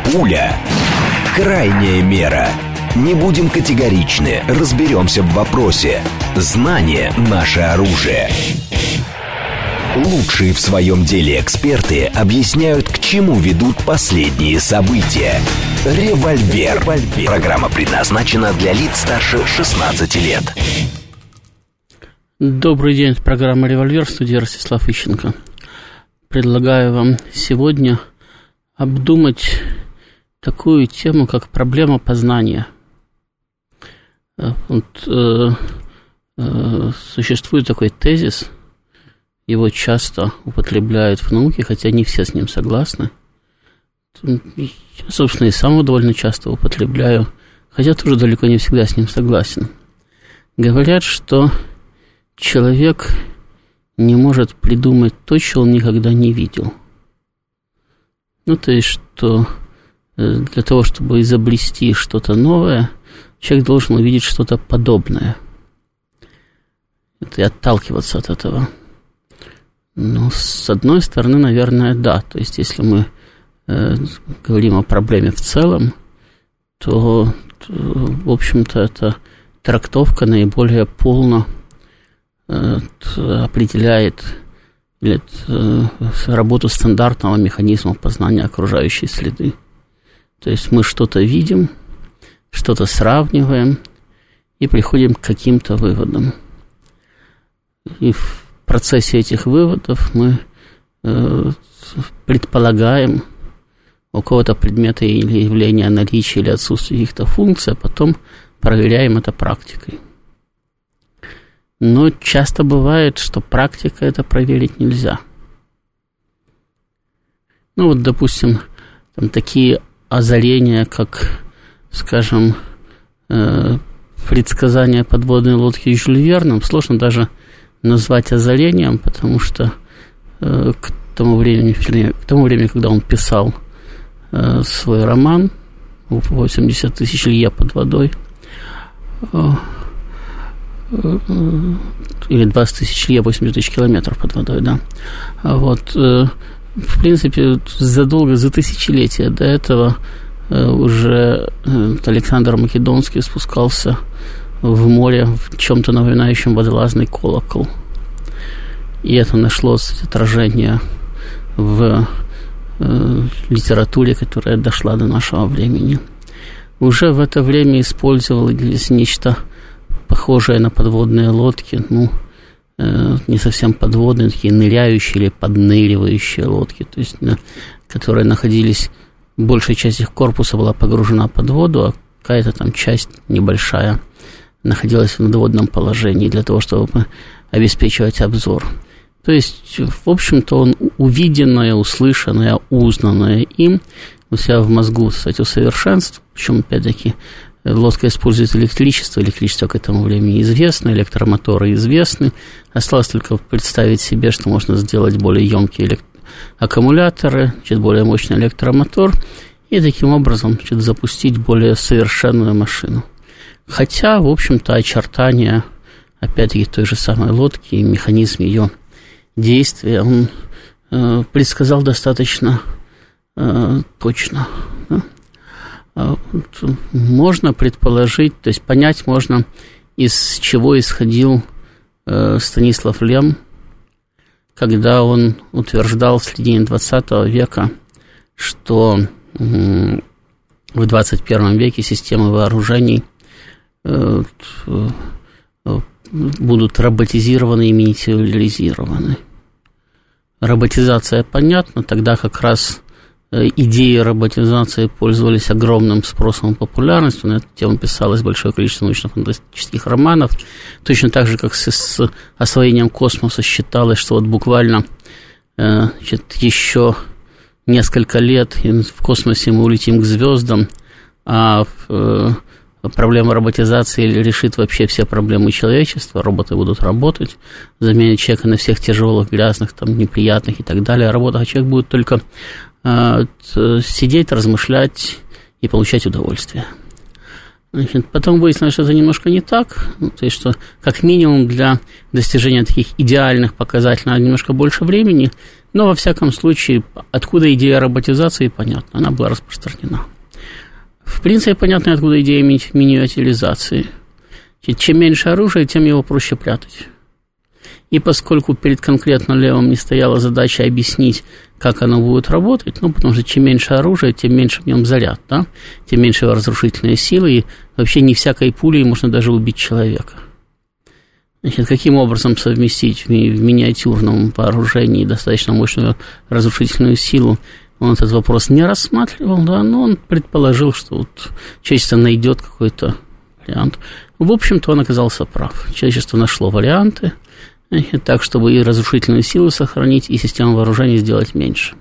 Пуля. Крайняя мера. Не будем категоричны, разберемся в вопросе. Знание – наше оружие. Лучшие в своем деле эксперты объясняют, к чему ведут последние события. Револьвер. Программа предназначена для лиц старше 16 лет. Добрый день, это программа «Револьвер», в студии Ростислав Ищенко. Предлагаю вам сегодня обдумать такую тему, как проблема познания. Существует такой тезис, его часто употребляют в науке, хотя не все с ним согласны. Я, собственно, и сам его довольно часто употребляю, хотя тоже далеко не всегда с ним согласен. Говорят, что человек не может придумать то, что он никогда не видел. То есть, что для того, чтобы изобрести что-то новое, человек должен увидеть что-то подобное. И отталкиваться от этого. С одной стороны, наверное, да. То есть, если мы говорим о проблеме в целом, то, в общем-то, эта трактовка наиболее полно определяет работу стандартного механизма познания окружающей среды. То есть мы что-то видим, что-то сравниваем и приходим к каким-то выводам. И в процессе этих выводов мы предполагаем у кого-то предмета или явления наличие или отсутствие каких-то функций, а потом проверяем это практикой. Но часто бывает, что практика это проверить нельзя. Допустим, такие озарения, как, скажем, предсказание подводной лодки Жюль Верном, сложно даже назвать озарением, потому что к тому времени, когда он писал свой роман «80 тысяч лье под водой», или 20 тысяч лье, 80 тысяч километров под водой, да. В принципе, за тысячелетия до этого уже Александр Македонский спускался в море в чем-то напоминающем водолазный колокол. И это нашло отражение в литературе, которая дошла до нашего времени. Уже в это время использовалось нечто похожие на подводные лодки, не совсем подводные, такие ныряющие или подныривающие лодки, то есть, которые находились, большая часть их корпуса была погружена под воду, а какая-то там часть небольшая находилась в надводном положении для того, чтобы обеспечивать обзор. То есть, в общем-то, увиденное, услышанное, узнанное им у себя в мозгу, кстати, усовершенствовал, причем, опять-таки, лодка использует электричество к этому времени известно, электромоторы известны. Осталось только представить себе, что можно сделать более емкие аккумуляторы, более мощный электромотор, и таким образом запустить более совершенную машину. Хотя, в общем-то, очертания, опять-таки, той же самой лодки и механизм ее действия он предсказал достаточно точно, да? Можно предположить, то есть понять можно, из чего исходил Станислав Лем, когда он утверждал в середине 20 века, что в 21 веке системы вооружений будут роботизированы и миниатюризированы. Роботизация понятна, тогда как раз идеи роботизации пользовались огромным спросом и популярностью. На эту тему писалось большое количество научно-фантастических романов. Точно так же, как с освоением космоса считалось, что буквально еще несколько лет и в космосе мы улетим к звездам, а проблема роботизации решит вообще все проблемы человечества. Роботы будут работать, заменят человека на всех тяжелых, грязных, неприятных и так далее работах, а человек будет только сидеть, размышлять и получать удовольствие. Значит, потом выяснилось, что это немножко не так, то есть, что как минимум для достижения таких идеальных показателей надо немножко больше времени, но во всяком случае, откуда идея роботизации, понятно, она была распространена. В принципе, понятно, откуда идея миниатюризации. Чем меньше оружия, тем его проще прятать. И поскольку перед конкретно левым не стояла задача объяснить, как оно будет работать, потому что чем меньше оружия, тем меньше в нем заряд, да? Тем меньше его разрушительные силы, и вообще не всякой пулей можно даже убить человека. Значит, каким образом совместить в миниатюрном вооружении достаточно мощную разрушительную силу? Он этот вопрос не рассматривал, да, но он предположил, что вот человечество найдет какой-то вариант. В общем-то, он оказался прав. Человечество нашло варианты, так, чтобы и разрушительную силу сохранить, и систему вооружения сделать меньше.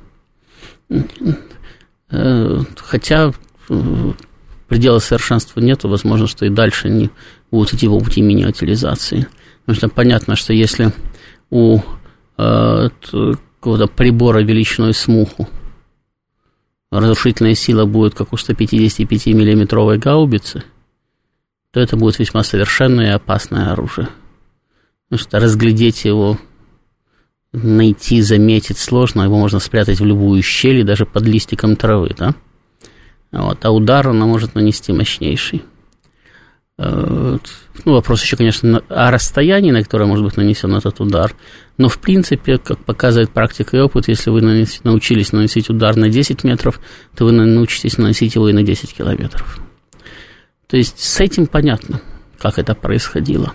Хотя предела совершенства нет, возможно, что и дальше не будут идти по пути миниатюризации. Потому что понятно, что если у какого-то прибора величиной с муху разрушительная сила будет, как у 155-миллиметровой гаубицы, то это будет весьма совершенное и опасное оружие. Потому что разглядеть его, найти, заметить сложно, его можно спрятать в любую щель, даже под листиком травы, да? Вот, а удар она может нанести мощнейший. Вопрос еще, конечно, о расстоянии, на которое может быть нанесен этот удар. Но, в принципе, как показывает практика и опыт, если вы научились наносить удар на 10 метров, то вы научитесь наносить его и на 10 километров. То есть с этим понятно, как это происходило.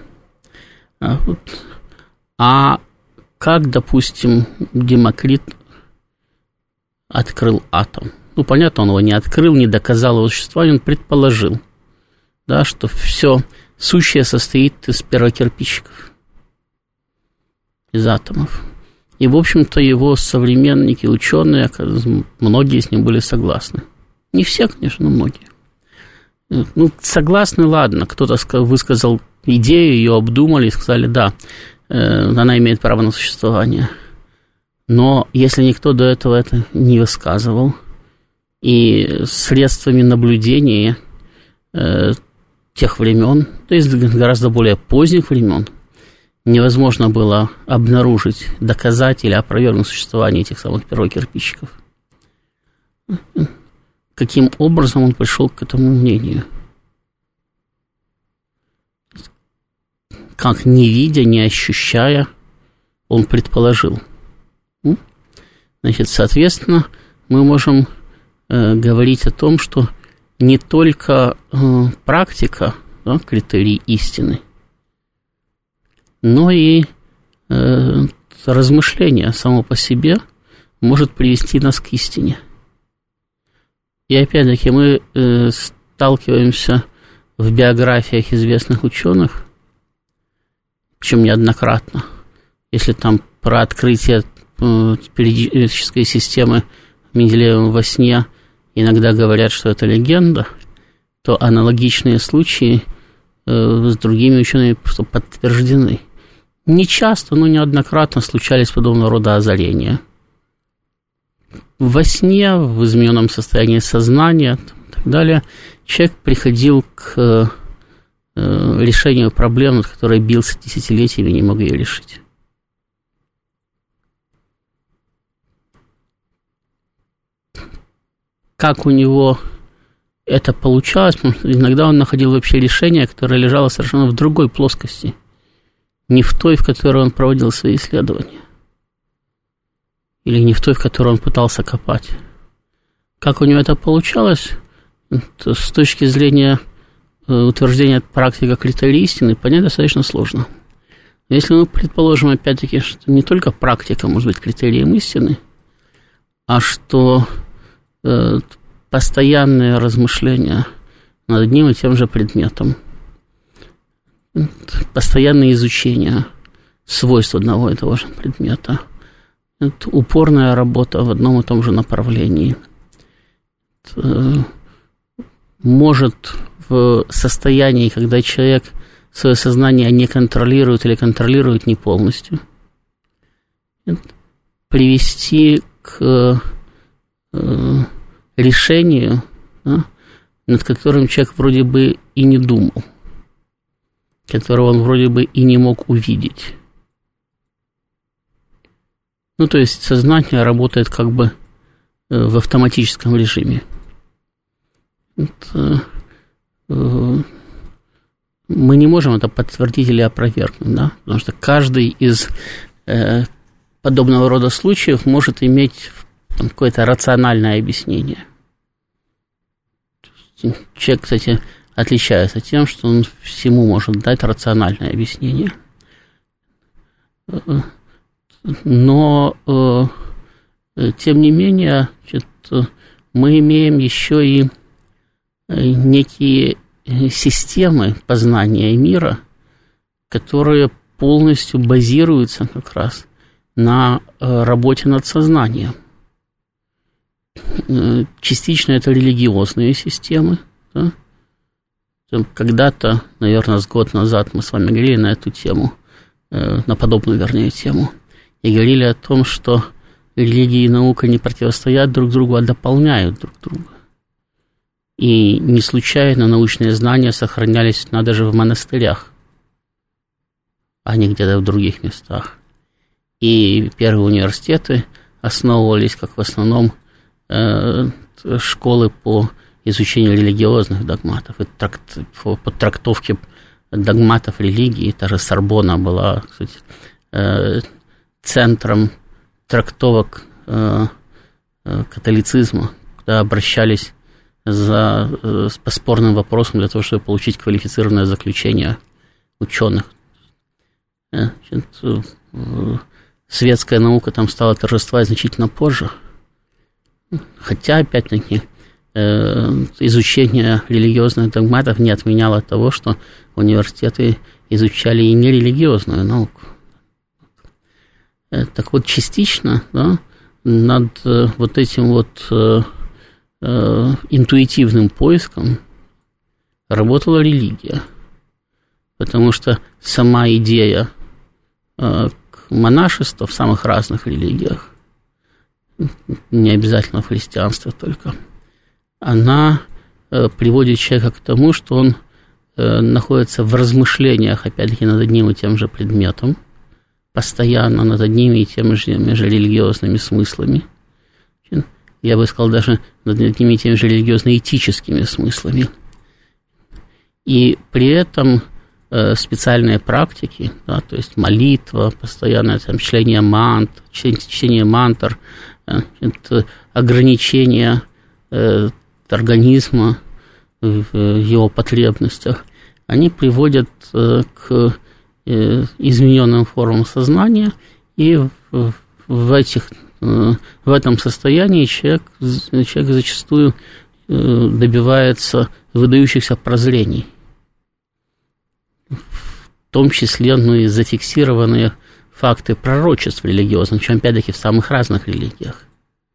А как, допустим, Демокрит открыл атом? Понятно, он его не открыл, не доказал его существование, он предположил, да, что все сущее состоит из первокирпичиков, из атомов. И, в общем-то, его современники, ученые, многие с ним были согласны. Не все, конечно, но многие. Согласны, ладно, кто-то высказал идею, ее обдумали и сказали, да, она имеет право на существование. Но если никто до этого это не высказывал, и средствами наблюдения тех времен, то есть гораздо более поздних времен, невозможно было обнаружить, доказать или опровергнуть существование этих самых первокирпичиков. Каким образом он пришел к этому мнению? Как не видя, не ощущая, он предположил. Значит, соответственно, мы можем говорить о том, что не только практика, да, критерий истины, но и размышление само по себе может привести нас к истине. И опять-таки мы сталкиваемся в биографиях известных ученых, причем неоднократно. Если там про открытие периодической системы Менделеевым во сне иногда говорят, что это легенда, то аналогичные случаи с другими учеными просто подтверждены. Не часто, но неоднократно случались подобного рода озарения. Во сне, в измененном состоянии сознания и так далее, человек приходил к решению проблем, над которой бился десятилетиями и не мог ее решить. Как у него это получалось, потому что иногда он находил вообще решение, которое лежало совершенно в другой плоскости, не в той, в которой он проводил свои исследования, или не в той, в которой он пытался копать. Как у него это получалось, с точки зрения утверждения практика критерия истины, понять достаточно сложно. Если мы предположим, опять-таки, что не только практика может быть критерием истины, а что постоянное размышление над одним и тем же предметом, постоянное изучение свойств одного и того же предмета, упорная работа в одном и том же направлении может в состоянии, когда человек свое сознание не контролирует или контролирует не полностью, привести к решению, да, над которым человек вроде бы и не думал, которого он вроде бы и не мог увидеть. Ну, то есть сознание работает как бы в автоматическом режиме. Мы не можем это подтвердить или опровергнуть, да? Потому что каждый из подобного рода случаев может иметь там какое-то рациональное объяснение. Человек, кстати, отличается тем, что он всему может дать рациональное объяснение. Но, тем не менее, мы имеем еще и некие системы познания мира, которые полностью базируются как раз на работе над сознанием. Частично это религиозные системы. Да? Когда-то, наверное, с год назад мы с вами говорили на эту тему, на подобную, вернее, тему, и говорили о том, что религия и наука не противостоят друг другу, а дополняют друг друга. И не случайно научные знания сохранялись даже в монастырях, а не где-то в других местах. И первые университеты основывались, как в основном, школы по изучению религиозных догматов и по трактовке догматов религии. Та же Сорбонна была, кстати, центром трактовок католицизма, куда обращались по спорным вопросам для того, чтобы получить квалифицированное заключение ученых. Светская наука там стала торжествовать значительно позже. Хотя, опять-таки, изучение религиозных догматов не отменяло того, что университеты изучали и нерелигиозную науку. Так вот, частично, да, над вот этим вот интуитивным поиском работала религия. Потому что сама идея монашества в самых разных религиях, не обязательно в христианстве только, она приводит человека к тому, что он находится в размышлениях, опять-таки, над одним и тем же предметом, постоянно над одними и теми же религиозными смыслами. Я бы сказал, даже над одними и теми же религиозно-этическими смыслами. И при этом специальные практики, да, то есть молитва, постоянное там, чтение мантр, ограничение организма в его потребностях, они приводят к измененным формам сознания, и в этом состоянии человек зачастую добивается выдающихся прозрений, в том числе, и зафиксированные факты пророчеств религиозных, причем, опять-таки, в самых разных религиях.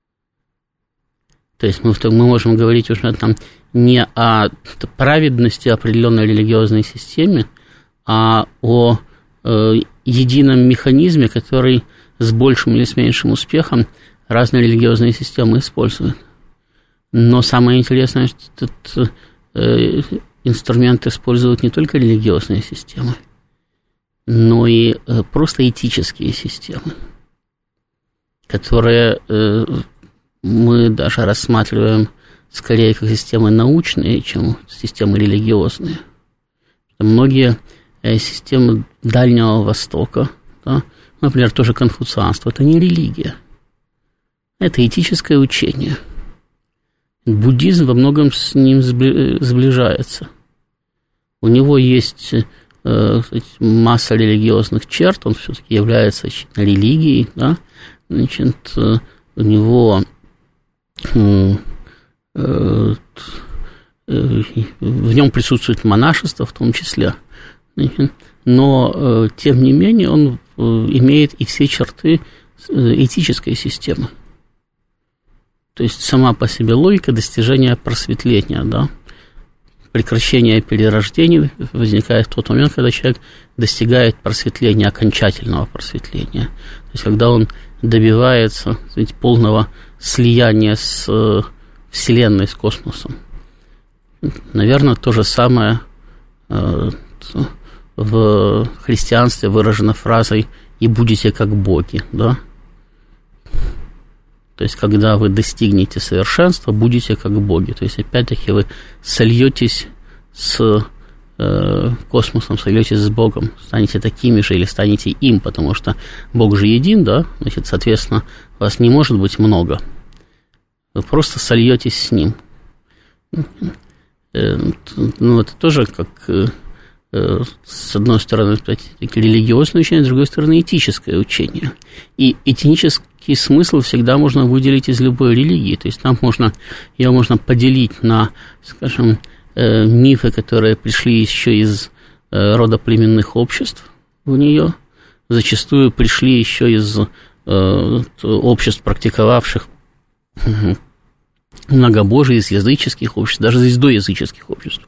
То есть мы можем говорить уже там не о праведности определенной религиозной системе, а о едином механизме, который с большим или с меньшим успехом разные религиозные системы используют. Но самое интересное, что этот инструмент используют не только религиозные системы, но и просто этические системы, которые мы даже рассматриваем скорее как системы научные, чем системы религиозные. Многие системы Дальнего Востока, да, например, тоже конфуцианство, это не религия, это этическое учение. Буддизм во многом с ним сближается. У него есть масса религиозных черт, он все-таки является религией, да? Значит, у него в нем присутствует монашество в том числе, но тем не менее он имеет и все черты этической системы. То есть сама по себе логика достижения просветления, да? Прекращение перерождений возникает в тот момент, когда человек достигает просветления, окончательного просветления. То есть когда он добивается, знаете, полного слияния с Вселенной, с космосом. Наверное, то же самое в христианстве выражено фразой «и будете как боги», да? То есть, когда вы достигнете совершенства, будете как боги. То есть, опять-таки, вы сольетесь с космосом, сольетесь с Богом, станете такими же или станете им, потому что Бог же един, да? Значит, соответственно, вас не может быть много. Вы просто сольетесь с Ним. Ну, это тоже как, с одной стороны, религиозное учение, с другой стороны, этическое учение. И этический смысл всегда можно выделить из любой религии. То есть там ее можно поделить на, скажем, мифы, которые пришли еще из рода племенных обществ в нее, зачастую пришли еще из обществ, практиковавших многобожие, из языческих обществ, даже из доязыческих обществ.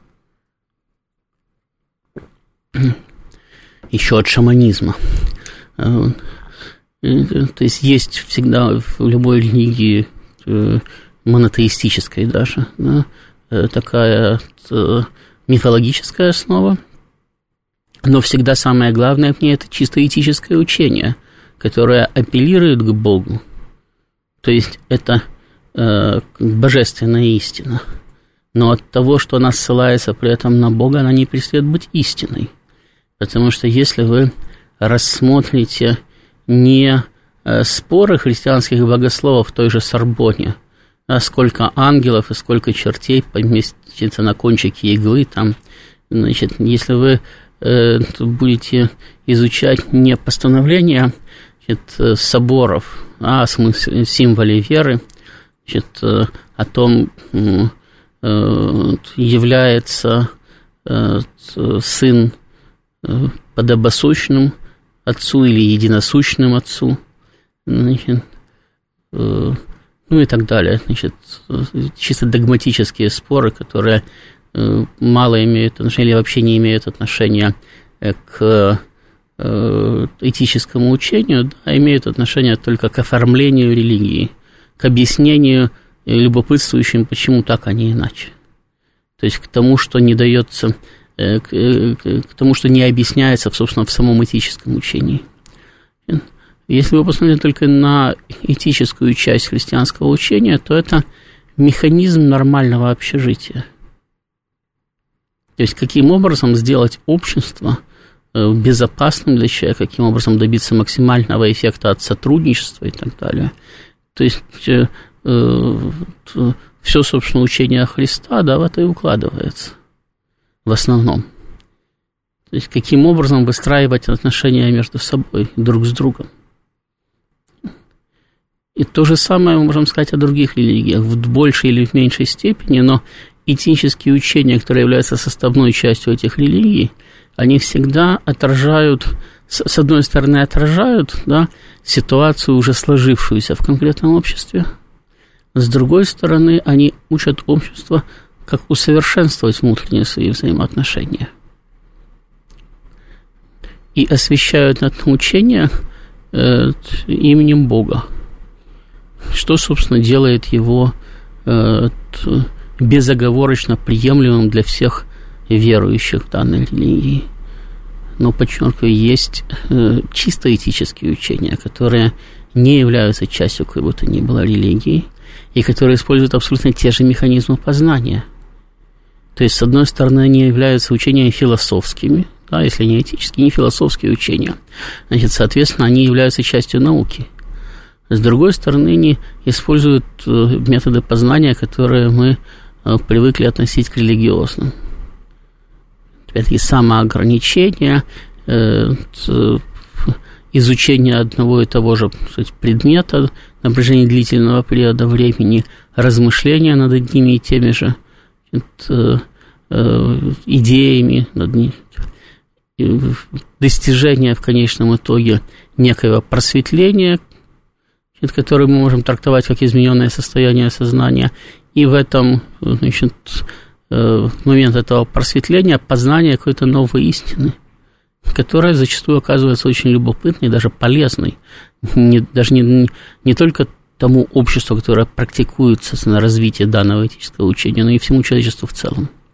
Еще от шаманизма. То есть всегда в любой религии, монотеистической даже, да, такая мифологическая основа, но всегда самое главное в ней – это чисто этическое учение, которое апеллирует к Богу. То есть это божественная истина. Но от того, что она ссылается при этом на Бога, она не перестает быть истиной. Потому что если вы рассмотрите не споры христианских богословов в той же Сорбонне, а сколько ангелов и сколько чертей поместится на кончике иглы, там, значит, если вы будете изучать не постановления, значит, соборов, а смысл, символе веры, значит, о том, является сын подобосущным отцу или единосущным отцу, значит, ну и так далее. Значит, чисто догматические споры, которые мало имеют отношения или вообще не имеют отношения к этическому учению, а имеют отношение только к оформлению религии, к объяснению любопытствующим, почему так, а не иначе. То есть к тому, что не дается, к тому, что не объясняется, собственно, в самом этическом учении. Если вы посмотрите только на этическую часть христианского учения, то это механизм нормального общежития. То есть каким образом сделать общество безопасным для человека, каким образом добиться максимального эффекта от сотрудничества и так далее. То есть все, собственно, учение Христа, да, в это и укладывается в основном. То есть каким образом выстраивать отношения между собой, друг с другом. И то же самое мы можем сказать о других религиях, в большей или в меньшей степени, но этические учения, которые являются составной частью этих религий, они всегда отражают, с одной стороны, отражают, да, ситуацию, уже сложившуюся в конкретном обществе, с другой стороны, они учат общество, как усовершенствовать внутренние свои взаимоотношения. И освящают это учение именем Бога, что, собственно, делает его безоговорочно приемлемым для всех верующих в данной религии. Но, подчеркиваю, есть чисто этические учения, которые не являются частью какой бы то ни было религии, и которые используют абсолютно те же механизмы познания. То есть, с одной стороны, они являются учениями философскими, да, если не этические, не философские учения. Значит, соответственно, они являются частью науки. С другой стороны, они используют методы познания, которые мы привыкли относить к религиозным. Опять-таки, самоограничение, изучение одного и того же, сказать, предмета на протяжении длительного периода времени, размышления над одними и теми же идеями, достижение в конечном итоге некоего просветления, которое мы можем трактовать как измененное состояние сознания, и в этом, значит, в момент этого просветления познание какой-то новой истины, которая зачастую оказывается очень любопытной и даже полезной, даже не только тому обществу, которое практикуется на развитие данного этического учения, но и всему человечеству в целом.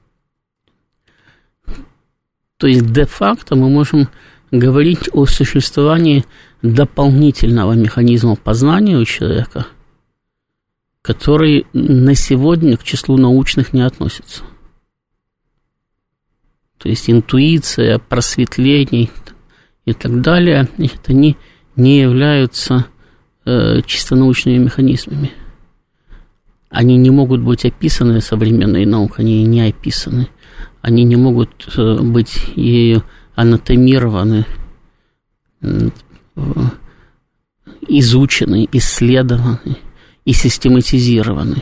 То есть де-факто мы можем говорить о существовании дополнительного механизма познания у человека, который на сегодня к числу научных не относится. То есть интуиция, просветление и так далее, это не являются чисто научными механизмами. Они не могут быть описаны современной наукой, они не описаны. Они не могут быть ею анатомированы, изучены, исследованы и систематизированы.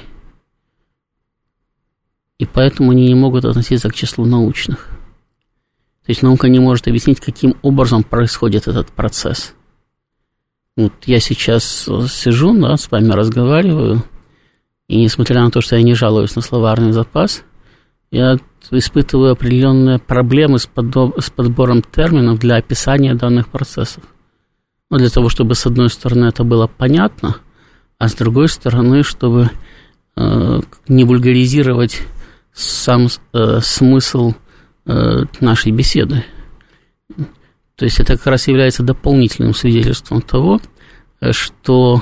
И поэтому они не могут относиться к числу научных. То есть наука не может объяснить, каким образом происходит этот процесс. Вот я сейчас сижу, да, с вами разговариваю, и несмотря на то, что я не жалуюсь на словарный запас, я испытываю определенные проблемы с подбором терминов для описания данных процессов. Ну, для того, чтобы, с одной стороны, это было понятно, а с другой стороны, чтобы не вульгаризировать сам смысл нашей беседы. То есть это как раз является дополнительным свидетельством того, что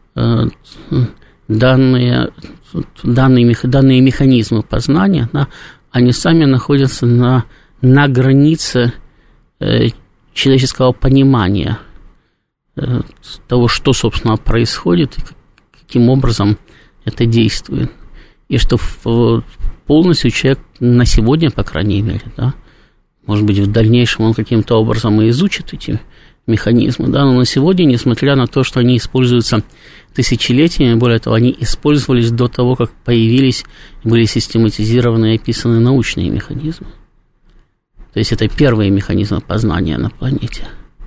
данные механизмы познания, да, они сами находятся на границе человеческого понимания того, что, собственно, происходит и каким образом это действует. И что полностью человек на сегодня, по крайней мере, да, может быть, в дальнейшем он каким-то образом и изучит эти механизмы, да, но на сегодня, несмотря на то, что они используются тысячелетиями, более того, они использовались до того, как появились, были систематизированы и описаны научные механизмы. То есть это первые механизмы познания на планете.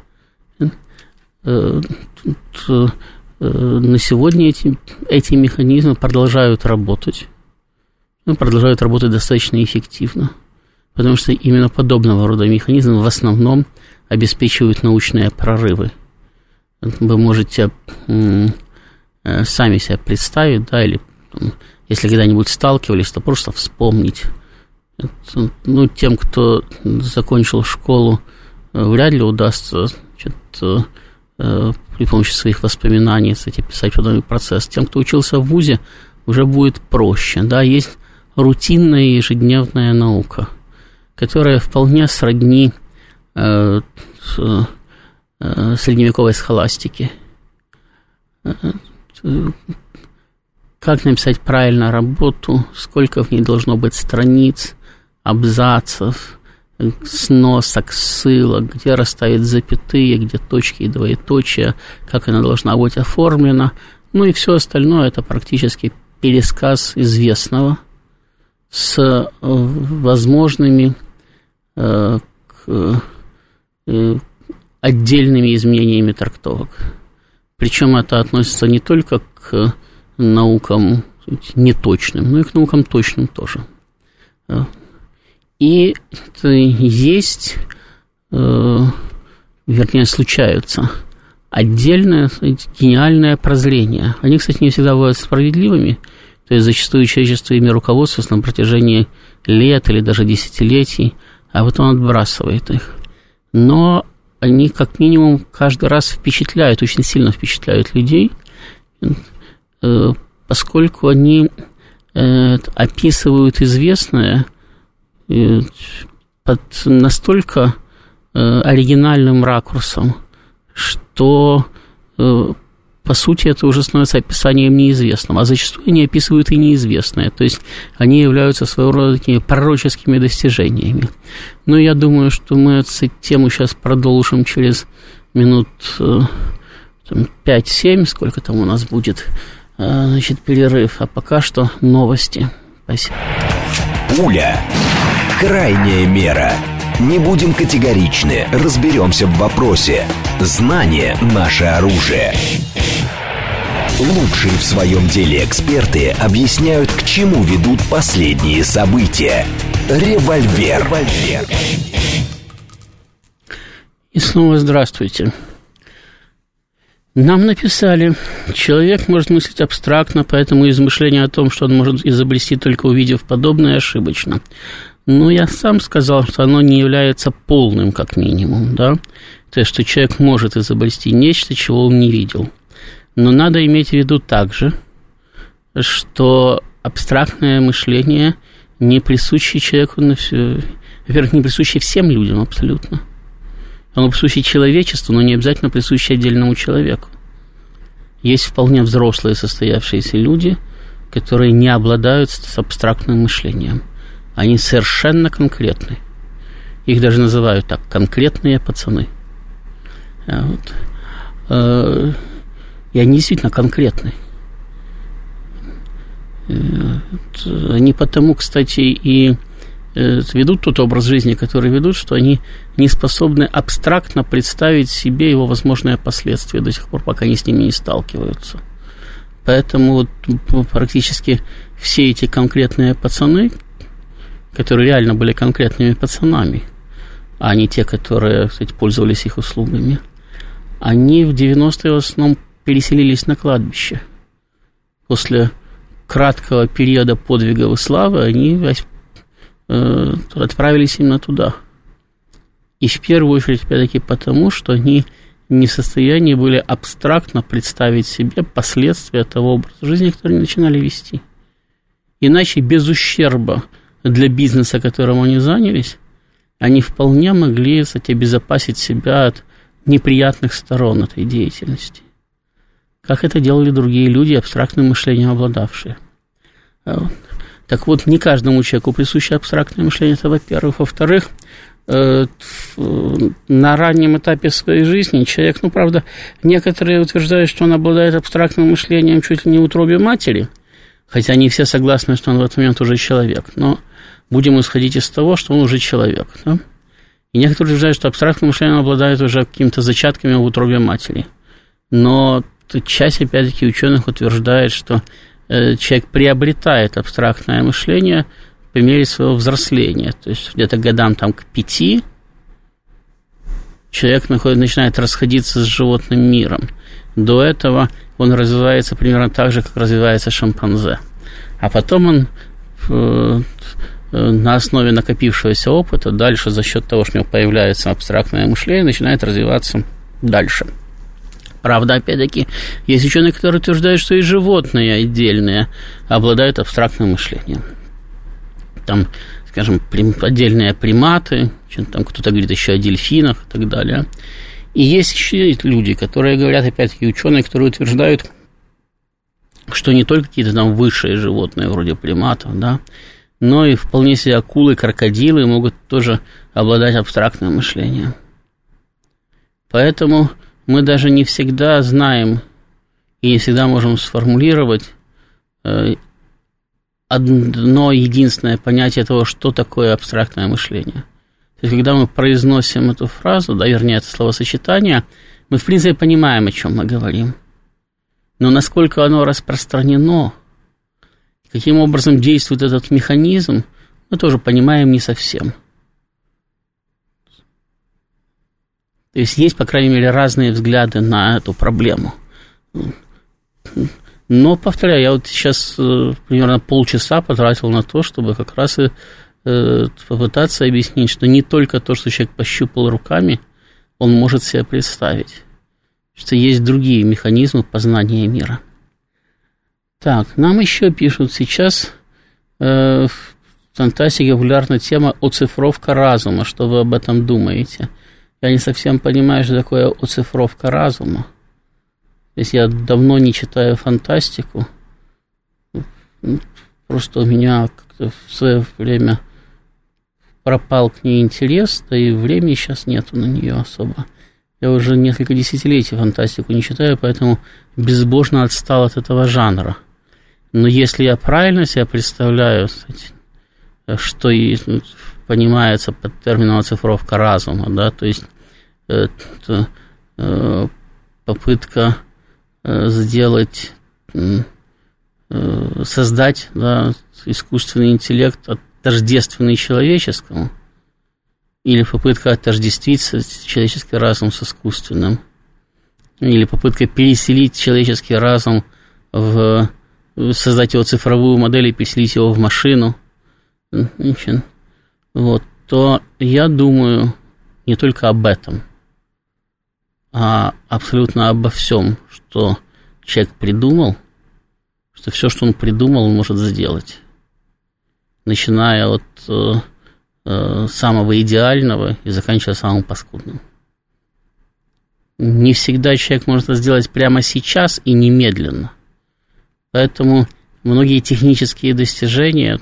На сегодня эти механизмы продолжают работать достаточно эффективно, потому что именно подобного рода механизмы в основном обеспечивают научные прорывы. Вы можете сами себя представить, да, или если когда-нибудь сталкивались, то просто вспомнить. Ну, тем, кто закончил школу, вряд ли удастся при помощи своих воспоминаний, кстати, писать подобный процесс. Тем, кто учился в вузе, уже будет проще. Да, есть рутинная ежедневная наука, которая вполне сродни средневековой схоластике. Как написать правильно работу, сколько в ней должно быть страниц, абзацев, сносок, ссылок, где расставить запятые, где точки и двоеточия, как она должна быть оформлена. Ну и все остальное – это практически пересказ известного с возможными отдельными изменениями трактовок. Причем это относится не только к наукам неточным, но и к наукам точным тоже. И есть, вернее, случаются отдельное гениальное прозрение. Они, кстати, не всегда бывают справедливыми, то есть зачастую человечество ими руководствуется на протяжении лет или даже десятилетий, а потом отбрасывает их. Но они, как минимум, каждый раз впечатляют, очень сильно впечатляют людей, поскольку они описывают известное под настолько оригинальным ракурсом, что, по сути, это уже становится описанием неизвестного, а зачастую они описывают и неизвестное, то есть они являются своего рода такими пророческими достижениями. Но я думаю, что мы эту тему сейчас продолжим через минут 5-7, сколько там у нас будет, перерыв, а пока что новости. Спасибо. Пуля. Крайняя мера. Не будем категоричны, разберемся в вопросе. Знание – наше оружие. Лучшие в своем деле эксперты объясняют, к чему ведут последние события. Револьвер. И снова здравствуйте. Нам написали, человек может мыслить абстрактно, поэтому измышление о том, что он может изобрести, только увидев подобное, ошибочно. Ну, я сам сказал, что оно не является полным, как минимум, да. То есть, что человек может изобрести нечто, чего он не видел. Но надо иметь в виду также, что абстрактное мышление не присуще человеку, во-первых, не присуще всем людям абсолютно. Оно присуще человечеству, но не обязательно присуще отдельному человеку. Есть вполне взрослые состоявшиеся люди, которые не обладают с абстрактным мышлением. Они совершенно конкретны. Их даже называют так, конкретные пацаны. И они действительно конкретны. Они потому, кстати, и ведут тот образ жизни, который ведут, что они не способны абстрактно представить себе его возможные последствия до сих пор, пока они с ними не сталкиваются. Поэтому вот практически все эти конкретные пацаны, которые реально были конкретными пацанами, а не те, которые, кстати, пользовались их услугами, они в 90-е в основном переселились на кладбище. После краткого периода подвигов и славы они отправились именно туда. И в первую очередь, опять-таки, потому, что они не в состоянии были абстрактно представить себе последствия того образа жизни, который они начинали вести. Иначе, без ущерба для бизнеса, которым они занялись, они вполне могли, кстати, обезопасить себя от неприятных сторон этой деятельности. Как это делали другие люди, абстрактным мышлением обладавшие. Так вот, не каждому человеку присуще абстрактное мышление, это во-первых. Во-вторых, на раннем этапе своей жизни человек, правда, некоторые утверждают, что он обладает абстрактным мышлением чуть ли не в утробе матери, хотя не все согласны, что он в этот момент уже человек, но будем исходить из того, что он уже человек, да? И некоторые утверждают, что абстрактным мышлением обладает уже какими-то зачатками в утробе матери, но часть, опять-таки, ученых утверждает, что человек приобретает абстрактное мышление по мере своего взросления. То есть где-то годам к 5 человек начинает расходиться с животным миром. До этого он развивается примерно так же, как развивается шимпанзе. А потом он на основе накопившегося опыта дальше за счет того, что у него появляется абстрактное мышление, начинает развиваться дальше. Правда, опять-таки, есть ученые, которые утверждают, что и животные отдельные обладают абстрактным мышлением. Там, скажем, отдельные приматы, там кто-то говорит еще о дельфинах и так далее. И есть еще люди, которые говорят, опять-таки, ученые, которые утверждают, что не только какие-то там высшие животные, вроде приматов, да, но и вполне себе акулы, крокодилы могут тоже обладать абстрактным мышлением. Поэтому мы даже не всегда знаем и не всегда можем сформулировать одно единственное понятие того, что такое абстрактное мышление. То есть, когда мы произносим эту фразу, да, вернее, это словосочетание, мы, в принципе, понимаем, о чем мы говорим. Но насколько оно распространено, каким образом действует этот механизм, мы тоже понимаем не совсем. То есть, по крайней мере, разные взгляды на эту проблему. Но, повторяю, я вот сейчас примерно полчаса потратил на то, чтобы как раз и попытаться объяснить, что не только то, что человек пощупал руками, он может себе представить, что есть другие механизмы познания мира. Так, нам еще пишут сейчас в фантастике популярна тема «Оцифровка разума». Что вы об этом думаете? Я не совсем понимаю, что такое оцифровка разума. То есть я давно не читаю фантастику. Просто у меня как-то в свое время пропал к ней интерес, да и времени сейчас нету на нее особо. Я уже несколько десятилетий фантастику не читаю, поэтому безбожно отстал от этого жанра. Но если я правильно себе представляю, кстати, что понимается под термином оцифровка разума, да, то есть это попытка сделать, создать, да, искусственный интеллект тождественный человеческому, или попытка отождествить человеческий разум с искусственным, или попытка переселить человеческий разум создать его цифровую модель и переселить его в машину. вот, то я думаю не только об этом, а абсолютно обо всем, что человек придумал, что все, что он придумал, он может сделать. Начиная от самого идеального и заканчивая самым паскудным. Не всегда человек может это сделать прямо сейчас и немедленно. Поэтому многие технические достижения,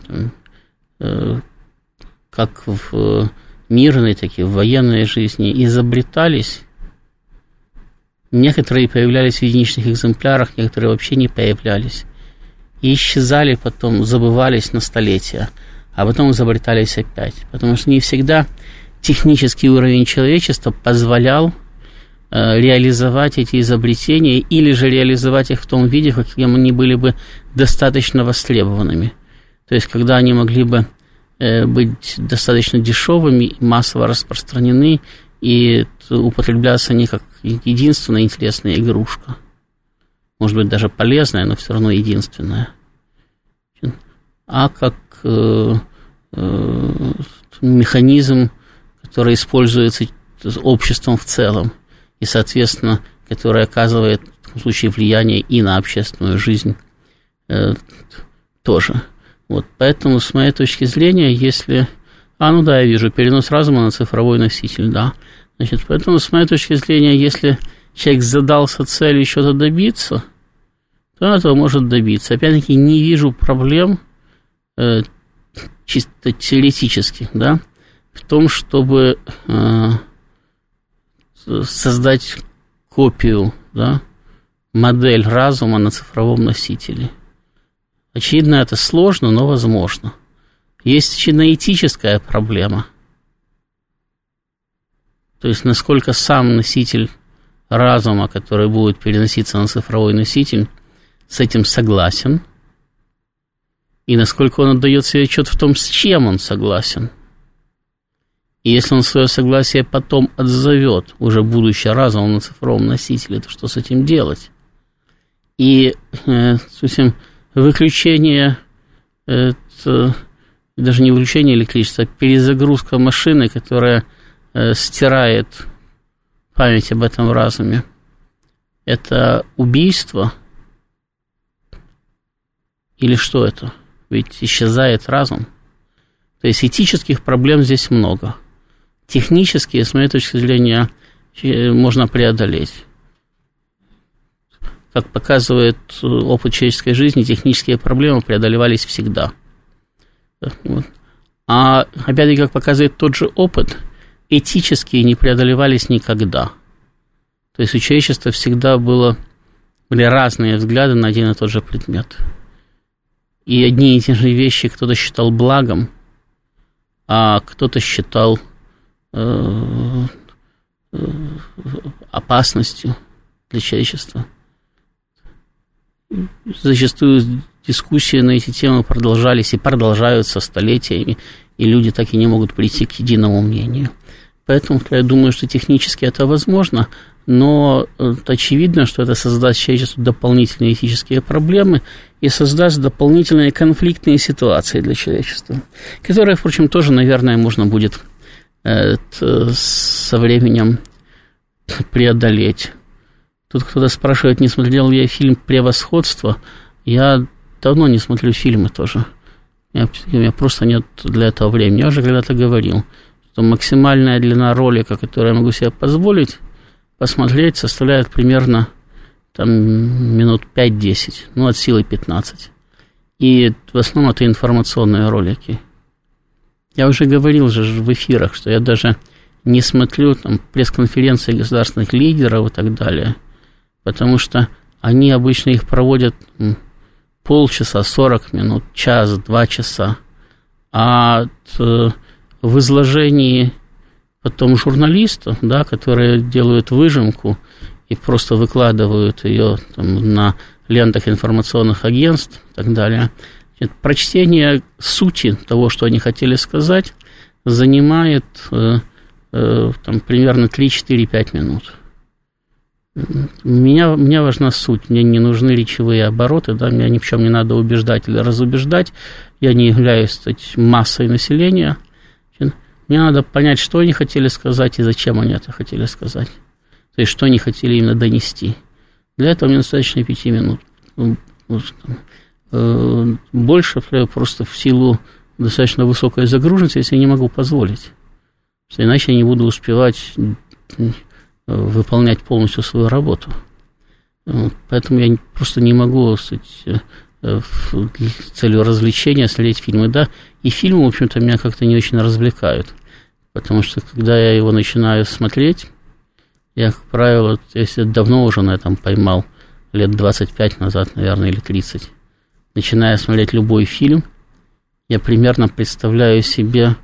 как в мирной, так и в военной жизни, изобретались. Некоторые появлялись в единичных экземплярах, некоторые вообще не появлялись. И исчезали потом, забывались на столетия, а потом изобретались опять. Потому что не всегда технический уровень человечества позволял реализовать эти изобретения или же реализовать их в том виде, в каком они были бы достаточно востребованными. То есть, когда они могли бы быть достаточно дешевыми, массово распространены, и употребляться не как единственная интересная игрушка. Может быть, даже полезная, но все равно единственная. А как механизм, который используется обществом в целом, и, соответственно, который оказывает в таком случае влияние и на общественную жизнь тоже. Вот, поэтому, с моей точки зрения, если... я вижу, перенос разума на цифровой носитель, да. Значит, поэтому, с моей точки зрения, если человек задался целью чего-то добиться, то он этого может добиться. Опять-таки, не вижу проблем чисто теоретических, да, в том, чтобы создать копию, да, модель разума на цифровом носителе. Очевидно, это сложно, но возможно. Есть этическая проблема. То есть, насколько сам носитель разума, который будет переноситься на цифровой носитель, с этим согласен, и насколько он отдает себе отчет в том, с чем он согласен. И если он свое согласие потом отзовет, уже будучи разумом на цифровом носителе, то что с этим делать? И, совсем, выключение, это даже не выключение электричества, а перезагрузка машины, которая стирает память об этом разуме, это убийство? Или что это? Ведь исчезает разум. То есть этических проблем здесь много. Технические, с моей точки зрения, можно преодолеть. Как показывает опыт человеческой жизни, технические проблемы преодолевались всегда. Вот. А опять-таки, как показывает тот же опыт, этические не преодолевались никогда. То есть у человечества всегда были разные взгляды на один и тот же предмет. И одни и те же вещи кто-то считал благом, а кто-то считал опасностью для человечества. Зачастую дискуссии на эти темы продолжались и продолжаются столетиями, и люди так и не могут прийти к единому мнению. Поэтому я думаю, что технически это возможно, но очевидно, что это создаст человечеству дополнительные этические проблемы и создаст дополнительные конфликтные ситуации для человечества, которые, впрочем, тоже, наверное, можно будет со временем преодолеть. Тут кто-то спрашивает, не смотрел ли я фильм «Превосходство». Я давно не смотрю фильмы тоже. У меня просто нет для этого времени. Я уже когда-то говорил, что максимальная длина ролика, которую я могу себе позволить посмотреть, составляет примерно там, минут 5-10, от силы 15. И в основном это информационные ролики. Я уже говорил же в эфирах, что я даже не смотрю там пресс-конференции государственных лидеров и так далее, потому что они обычно их проводят полчаса, 40 минут, час, 2 часа. А в изложении потом журналистов, да, которые делают выжимку и просто выкладывают ее там, на лентах информационных агентств и так далее, прочтение сути того, что они хотели сказать, занимает там, примерно 3-4-5 минут. Мне важна суть, мне не нужны речевые обороты, да, меня ни в чем не надо убеждать или разубеждать, я не являюсь, кстати, массой населения, Мне надо понять, что они хотели сказать и зачем они это хотели сказать. То есть, что они хотели именно донести. Для этого мне достаточно 5 минут. Больше просто в силу достаточно высокой загруженности, если я не могу позволить. Потому что иначе я не буду успевать выполнять полностью свою работу. Поэтому я просто не могу, сказать, с целью развлечения смотреть фильмы. Да, и фильмы, в общем-то, меня как-то не очень развлекают. Потому что, когда я его начинаю смотреть, я, как правило, если давно уже на этом поймал, лет 25 назад, наверное, или 30, начиная смотреть любой фильм, я примерно представляю себе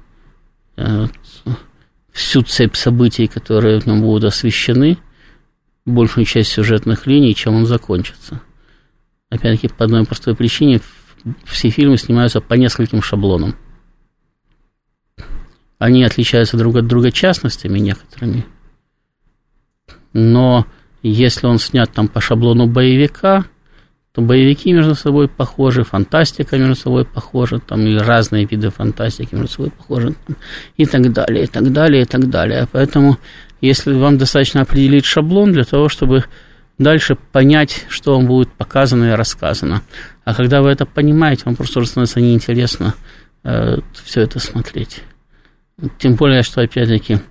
всю цепь событий, которые в нем будут освещены, большую часть сюжетных линий, чем он закончится. Опять-таки, по одной простой причине, все фильмы снимаются по нескольким шаблонам. Они отличаются друг от друга частностями некоторыми, но если он снят там по шаблону боевика, то боевики между собой похожи, фантастика между собой похожа, там, или разные виды фантастики между собой похожи, там, и так далее, и так далее, и так далее. Поэтому, если вам достаточно определить шаблон для того, чтобы дальше понять, что вам будет показано и рассказано. А когда вы это понимаете, вам просто уже становится неинтересно все это смотреть. Тем более, что, опять-таки,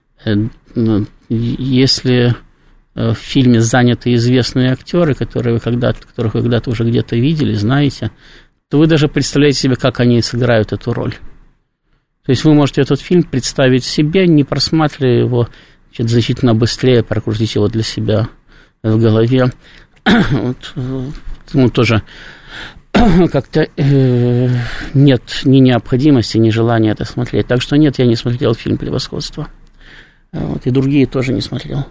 если в фильме заняты известные актеры, которых вы когда-то уже где-то видели, знаете, то вы даже представляете себе, как они сыграют эту роль. То есть вы можете этот фильм представить себе, не просматривая его, значительно быстрее прокрутить его для себя в голове. Вот, тоже как-то нет ни необходимости, ни желания это смотреть. Так что нет, я не смотрел фильм «Превосходство». Вот, и другие тоже не смотрел.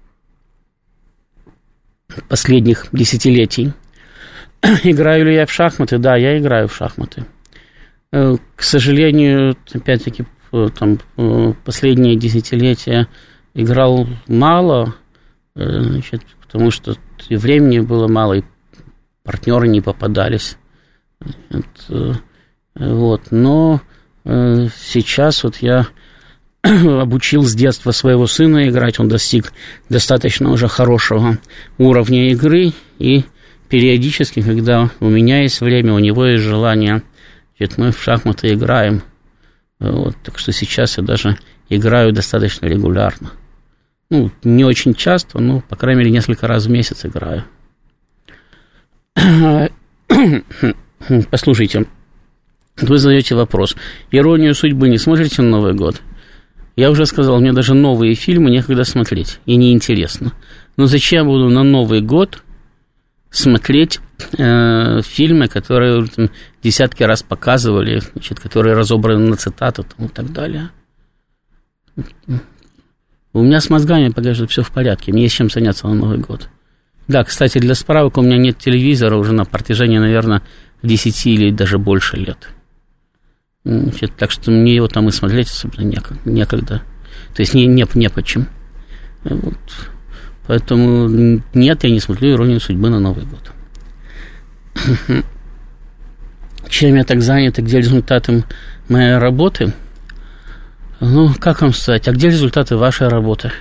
Последних десятилетий. Играю ли я в шахматы? Да, я играю в шахматы. К сожалению, опять-таки, там, последние десятилетия играл мало, значит, потому что и времени было мало, и партнеры не попадались. Вот. Но сейчас вот я обучил с детства своего сына играть, он достиг достаточно уже хорошего уровня игры, и периодически, когда у меня есть время, у него есть желание, мы в шахматы играем. Вот. Так что сейчас я даже играю достаточно регулярно. Ну, не очень часто, но, по крайней мере, несколько раз в месяц играю. Послушайте, вы задаете вопрос. «Иронию судьбы» не смотрите на Новый год? Я уже сказал, мне даже новые фильмы некогда смотреть, и неинтересно. Но зачем буду на Новый год смотреть фильмы, которые десятки раз показывали, значит, которые разобраны на цитаты и так далее? У меня с мозгами, пока что все в порядке, мне есть чем заняться на Новый год. Да, кстати, для справок, у меня нет телевизора уже на протяжении, наверное, 10 или даже больше лет. Значит, так что мне его там и смотреть особенно некогда. То есть не почему. Вот. Поэтому нет, я не смотрю «Иронию судьбы» на Новый год. Чем я так занят, и где результаты моей работы? Ну, как вам сказать, а где результаты вашей работы?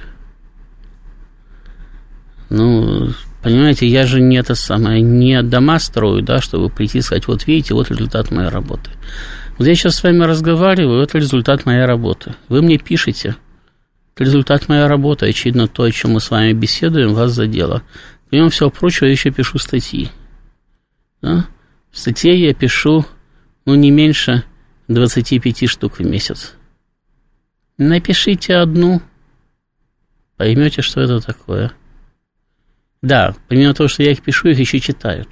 Ну, понимаете, я же не дома строю, да, чтобы прийти и сказать, вот видите, вот результат моей работы. Вот я сейчас с вами разговариваю, это результат моей работы. Вы мне пишете, это результат моей работы. Очевидно, то, о чем мы с вами беседуем, вас задело. Помимо всего прочего, я еще пишу статьи. Да? Статьи я пишу, не меньше 25 штук в месяц. Напишите одну, поймете, что это такое. Да, помимо того, что я их пишу, их еще читают.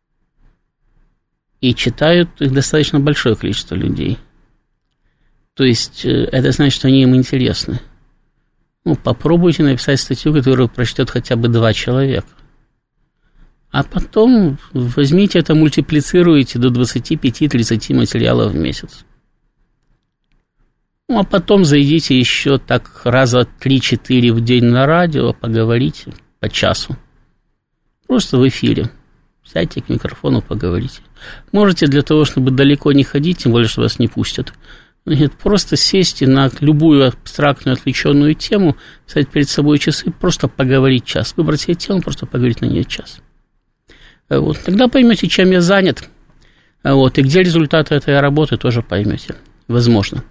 И читают их достаточно большое количество людей. То есть, это значит, что они им интересны. Попробуйте написать статью, которую прочтет хотя бы 2 человека. А потом возьмите это, мультиплицируйте до 25-30 материалов в месяц. А потом зайдите еще так раза 3-4 в день на радио, поговорите по часу. Просто в эфире. Сядьте к микрофону, поговорите. Можете для того, чтобы далеко не ходить, тем более, что вас не пустят, Значит, просто сесть и на любую абстрактную, отвлеченную тему, ставить перед собой часы, просто поговорить час. Выбрать себе тему, просто поговорить на нее час. Вот. Тогда поймете, чем я занят. Вот. И где результаты этой работы, тоже поймете. Возможно.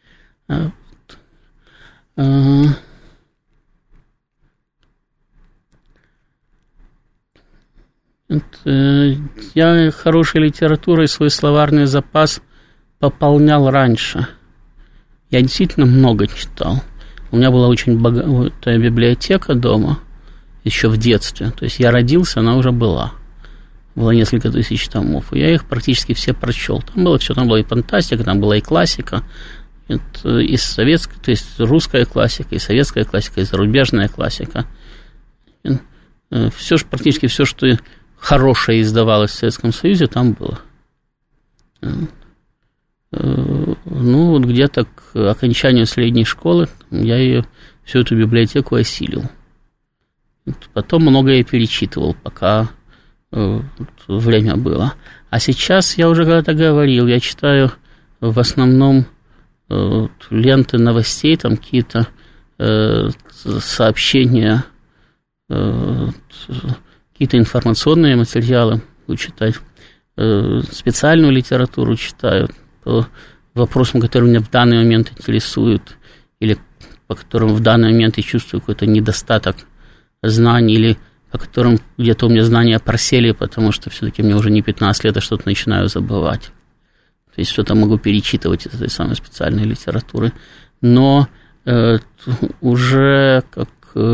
Я хорошей литературой свой словарный запас пополнял раньше. Я действительно много читал. У меня была очень богатая библиотека дома еще в детстве. То есть я родился, она уже была. Было несколько тысяч томов. И я их практически все прочел. Там было все, там была и фантастика, там была и классика, и советская, то есть русская классика, и советская классика, и зарубежная классика. Все, практически все, что хорошее издавалось в Советском Союзе, там было. Ну, вот где-то к окончанию средней школы я всю эту библиотеку осилил. Потом многое перечитывал, пока время было. А сейчас, я уже когда-то говорил, я читаю в основном ленты новостей, там какие-то сообщения, какие-то информационные материалы буду читать, специальную литературу читаю по вопросам, которые меня в данный момент интересуют, или по которым в данный момент я чувствую какой-то недостаток знаний, или по которым где-то у меня знания просели, потому что все-таки мне уже не 15 лет, а что-то начинаю забывать. То есть что-то могу перечитывать из этой самой специальной литературы. Но уже как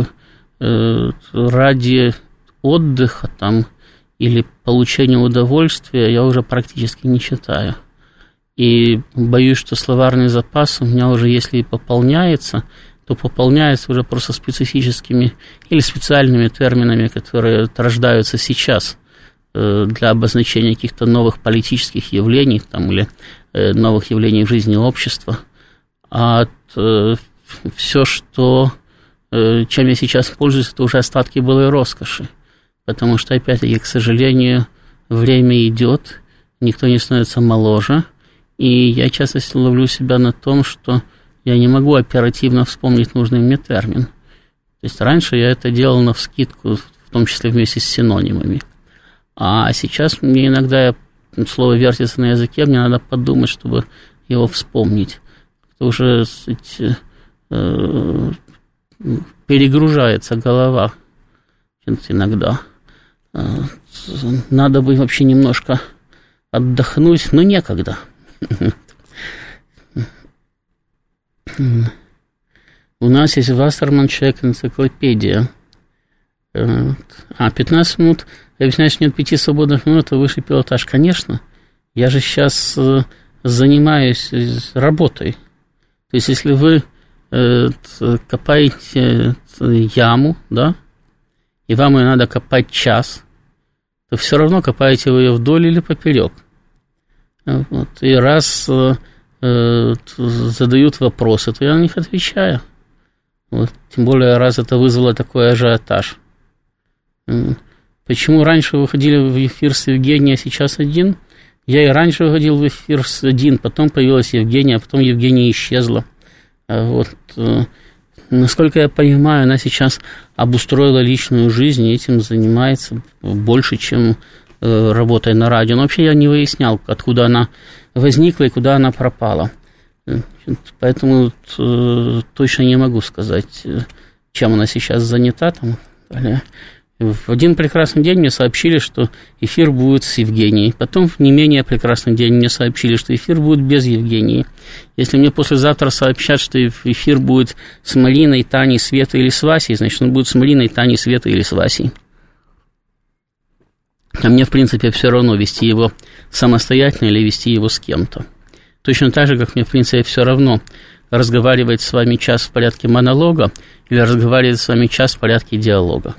ради отдыха там или получения удовольствия я уже практически не читаю. И боюсь, что словарный запас у меня уже, если и пополняется, то пополняется уже просто специфическими или специальными терминами, которые рождаются сейчас для обозначения каких-то новых политических явлений там, или новых явлений в жизни общества. А все, чем я сейчас пользуюсь, это уже остатки былой роскоши. Потому что, опять-таки, к сожалению, время идет, никто не становится моложе, и я часто ловлю себя на том, что я не могу оперативно вспомнить нужный мне термин. То есть раньше я это делал навскидку, в том числе вместе с синонимами. А сейчас мне иногда слово вертится на языке, мне надо подумать, чтобы его вспомнить. Это уже перегружается голова иногда. Надо бы вообще немножко отдохнуть, но некогда. У нас есть Вассерман «Человек энциклопедия». 15 минут, я объясняю, что нет 5 свободных минут, а высший пилотаж. Конечно, я же сейчас занимаюсь работой. То есть, если вы копаете яму, да, и вам ее надо копать час, то все равно копаете вы ее вдоль или поперек. Вот. И раз задают вопросы, то я на них отвечаю. Вот. Тем более, раз это вызвало такой ажиотаж. Почему раньше выходили в эфир с Евгенией, а сейчас один? Я и раньше выходил в эфир с один, потом появилась Евгения, а потом Евгения исчезла. Вот. Насколько я понимаю, она сейчас обустроила личную жизнь и этим занимается больше, чем работая на радио. Но вообще я не выяснял, откуда она возникла и куда она пропала. Поэтому точно не могу сказать, чем она сейчас занята. Там. В один прекрасный день мне сообщили, что эфир будет с Евгенией. Потом в не менее прекрасный день мне сообщили, что эфир будет без Евгении. Если мне послезавтра сообщат, что эфир будет с Малиной, Таней, Светой или с Васей, значит, он будет с Малиной, Таней, Светой или с Васей. А мне, в принципе, все равно вести его самостоятельно или вести его с кем-то. Точно так же, как мне, в принципе, все равно разговаривать с вами час в порядке монолога или разговаривать с вами час в порядке диалога.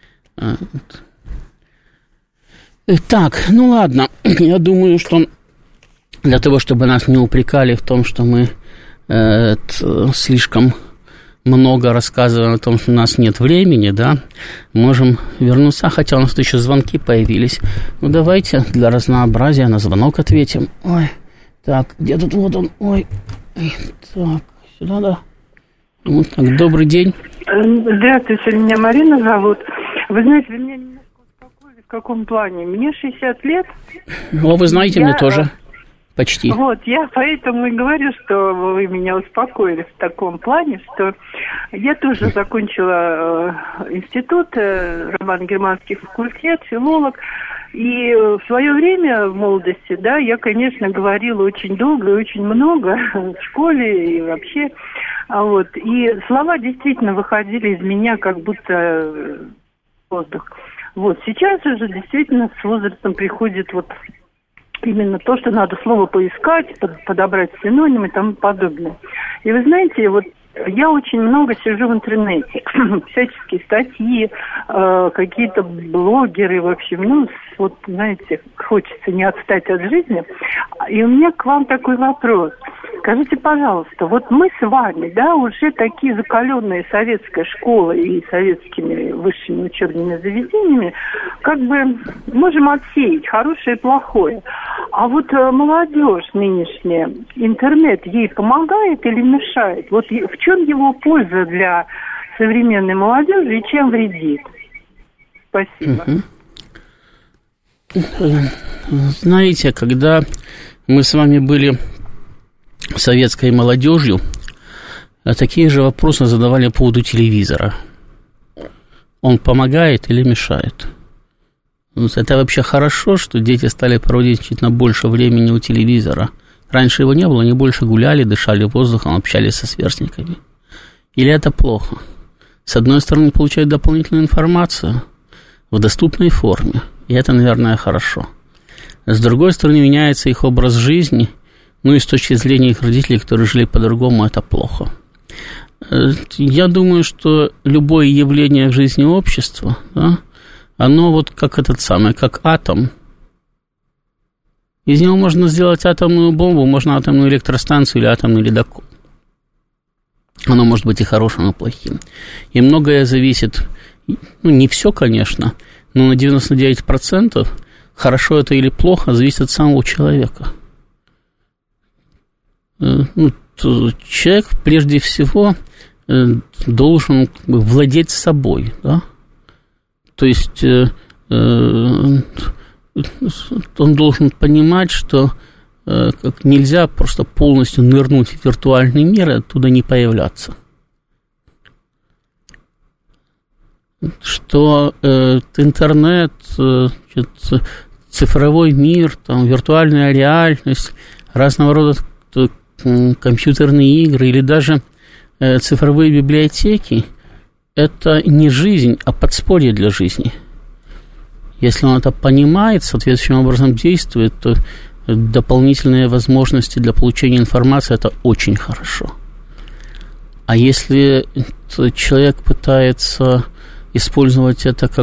Так, ну ладно, я думаю, что для того, чтобы нас не упрекали в том, что мы слишком много рассказываем о том, что у нас нет времени, да, можем вернуться, хотя у нас тут еще звонки появились. Ну, давайте для разнообразия на звонок ответим. Ой, так, где тут вот он, ой, Так, сюда, да. Вот так, добрый день. Здравствуйте, меня Марина зовут. Вы знаете, вы меня немножко успокоили. В каком плане? Мне 60 лет. О, вы знаете, мне тоже. Почти. Вот, я поэтому и говорю, что вы меня успокоили в таком плане, что я тоже закончила институт, романо-германский факультет, филолог. И в свое время, в молодости, да, я, конечно, говорила очень долго и очень много в школе и вообще. Вот. И слова действительно выходили из меня как будто воздух. Вот. Сейчас уже действительно с возрастом приходит вот именно то, что надо слово поискать, подобрать синонимы и тому подобное. И вы знаете, вот я очень много сижу в интернете, всяческие статьи, какие-то блогеры, в общем, ну, вот, знаете, хочется не отстать от жизни. И у меня к вам такой вопрос. Скажите, пожалуйста, вот мы с вами, да, уже такие закаленные советской школой и советскими высшими учебными заведениями, как бы можем отсеять хорошее и плохое. А вот молодежь нынешняя, интернет ей помогает или мешает? Вот в чем его польза для современной молодежи и чем вредит? Спасибо. Знаете, когда мы с вами были советской молодежью, такие же вопросы задавали по поводу телевизора. Он помогает или мешает? Это вообще хорошо, что дети стали проводить значительно больше времени у телевизора. Раньше его не было, они больше гуляли, дышали воздухом, общались со сверстниками. Или это плохо? С одной стороны, получают дополнительную информацию в доступной форме, и это, наверное, хорошо. С другой стороны, меняется их образ жизни, ну и с точки зрения их родителей, которые жили по-другому, это плохо. Я думаю, что любое явление в жизни общества, да, оно вот как как атом. Из него можно сделать атомную бомбу, можно атомную электростанцию или атомный ледокол. Оно может быть и хорошим, и плохим. И многое зависит, ну, не все, конечно, но на 99% хорошо это или плохо зависит от самого человека. Ну, человек прежде всего должен владеть собой, да? То есть он должен понимать, что как нельзя просто полностью нырнуть в виртуальный мир и оттуда не появляться. Что интернет, цифровой мир, там, виртуальная реальность, разного рода компьютерные игры или даже цифровые библиотеки – это не жизнь, а подспорье для жизни. Если он это понимает, соответствующим образом действует, то дополнительные возможности для получения информации – это очень хорошо. А если человек пытается использовать это как…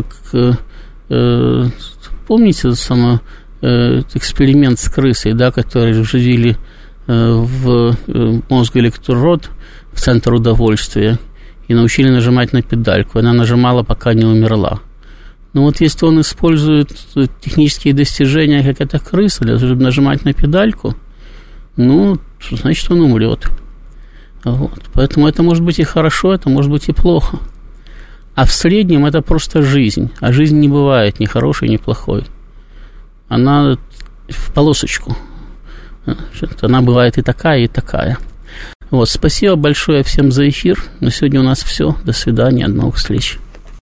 помните эксперимент с крысой, да, который вживили в мозг электрод в центр удовольствия и научили нажимать на педальку. Она нажимала, пока не умерла. Но вот если он использует технические достижения, как эта крыса, для того, чтобы нажимать на педальку, ну, значит, он умрет. Вот. Поэтому это может быть и хорошо, это может быть и плохо. А в среднем это просто жизнь. А жизнь не бывает ни хорошей, ни плохой. Она в полосочку. Она бывает и такая, и такая. Вот, спасибо большое всем за эфир. На сегодня у нас все. До свидания, до новых встреч.